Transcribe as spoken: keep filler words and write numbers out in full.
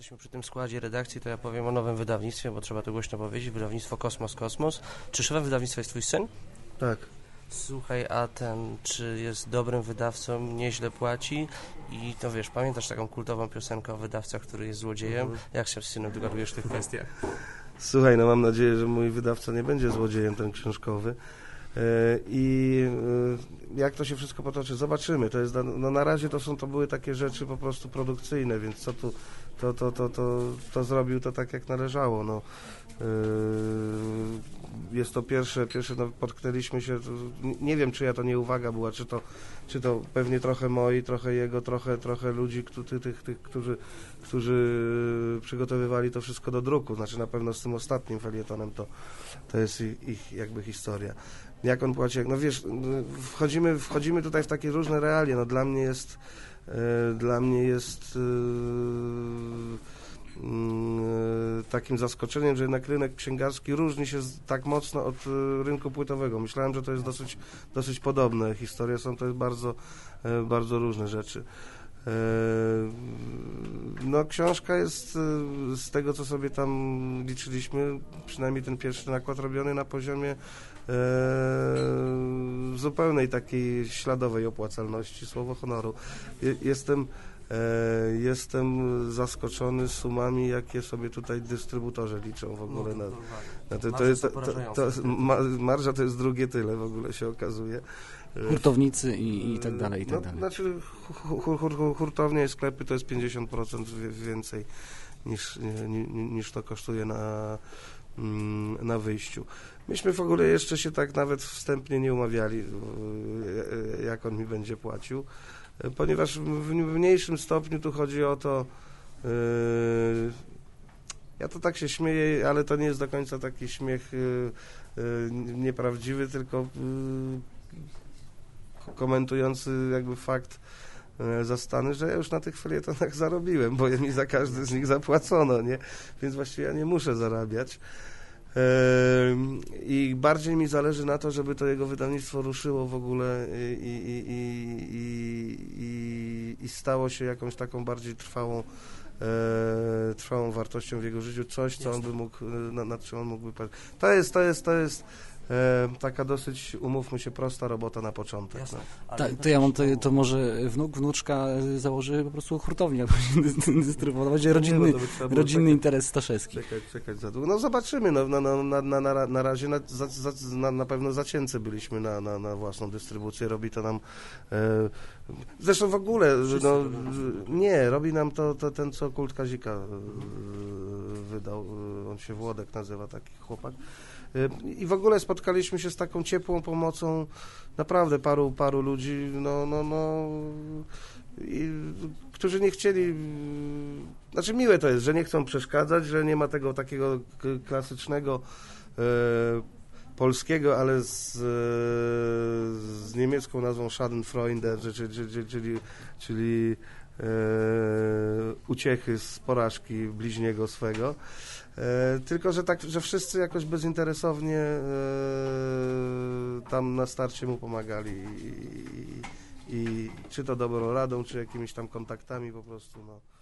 jesteśmy przy tym składzie redakcji, to ja powiem o nowym wydawnictwie, bo trzeba to głośno powiedzieć. Wydawnictwo Kosmos Kosmos. Czy szefem wydawnictwa jest twój syn? Tak. Słuchaj, a ten, czy jest dobrym wydawcą, nieźle płaci i to wiesz, pamiętasz taką kultową piosenkę o wydawcach, który jest złodziejem? Mhm. Jak się z synem dogadujesz w tych kwestiach? Słuchaj, no mam nadzieję, że mój wydawca nie będzie złodziejem ten książkowy. I jak to się wszystko potoczy, zobaczymy. To jest, no na razie to są, to były takie rzeczy po prostu produkcyjne, więc co tu, to, to, to, to, to zrobił to tak jak należało. No. Jest to pierwsze, pierwsze no, potknęliśmy się, to, nie wiem czyja to nie uwaga była, czy to, czy to pewnie trochę moi, trochę jego, trochę, trochę ludzi, tych, tych, tych którzy, którzy przygotowywali to wszystko do druku, znaczy na pewno z tym ostatnim felietonem to, to jest ich, ich jakby historia. Jak on płaci, no wiesz, wchodzimy, wchodzimy tutaj w takie różne realia, no dla mnie jest, e, dla mnie jest e, e, takim zaskoczeniem, że jednak rynek księgarski różni się z, tak mocno od e, rynku płytowego. Myślałem, że to jest dosyć, dosyć podobne historie, są to jest bardzo, e, bardzo różne rzeczy. E, no książka jest e, z tego, co sobie tam liczyliśmy, przynajmniej ten pierwszy nakład robiony na poziomie w zupełnej takiej śladowej opłacalności, słowo honoru. Jestem, jestem zaskoczony sumami, jakie sobie tutaj dystrybutorzy liczą w ogóle. Na, na to, to jest, to, to, marża to jest drugie tyle, w ogóle się okazuje. Hurtownicy i, i tak dalej, i tak no, dalej. Znaczy hur, hur, hurtownie i sklepy to jest pięćdziesiąt procent więcej niż, niż to kosztuje na, na wyjściu. Myśmy w ogóle jeszcze się tak nawet wstępnie nie umawiali, jak on mi będzie płacił, ponieważ w mniejszym stopniu tu chodzi o to, yy, ja to tak się śmieję, ale to nie jest do końca taki śmiech yy, yy, nieprawdziwy, tylko yy, komentujący jakby fakt yy, zastany, że ja już na tych felietonach zarobiłem, bo mi za każdy z nich zapłacono, nie? Więc właściwie ja nie muszę zarabiać. I bardziej mi zależy na to, żeby to jego wydawnictwo ruszyło w ogóle i, i, i, i, i, i stało się jakąś taką bardziej trwałą, e, trwałą wartością w jego życiu, coś, co on by mógł, nad, nad czym on mógłby patrzeć. To jest, to jest, to jest e, taka dosyć, umówmy się, prosta robota na początek. No. Ta, to ja mam, to, to może wnuk, wnuczka założy po prostu hurtownię, jak będzie dystrybuować, rodzinny, no, rodzinny czekać, interes Staszewski. Czekać, czekać za długo. No zobaczymy, no, no, no, na, na, na, na razie na, za, za, na, na pewno zacięcy byliśmy na, na, na własną dystrybucję, robi to nam, e, zresztą w ogóle, no, nie, robi nam to, to ten, co Kult Kazika e, wydał, on się Włodek nazywa, taki chłopak. I w ogóle spotkaliśmy się z taką ciepłą pomocą naprawdę paru, paru ludzi, no, no, no, i, którzy nie chcieli, znaczy miłe to jest, że nie chcą przeszkadzać, że nie ma tego takiego klasycznego e, polskiego, ale z, z niemiecką nazwą Schadenfreude, czyli, czyli, czyli, czyli e, uciechy z porażki bliźniego swego. E, tylko, że tak, że wszyscy jakoś bezinteresownie e, tam na starcie mu pomagali i, i, i czy to dobrą radą, czy jakimiś tam kontaktami po prostu, no.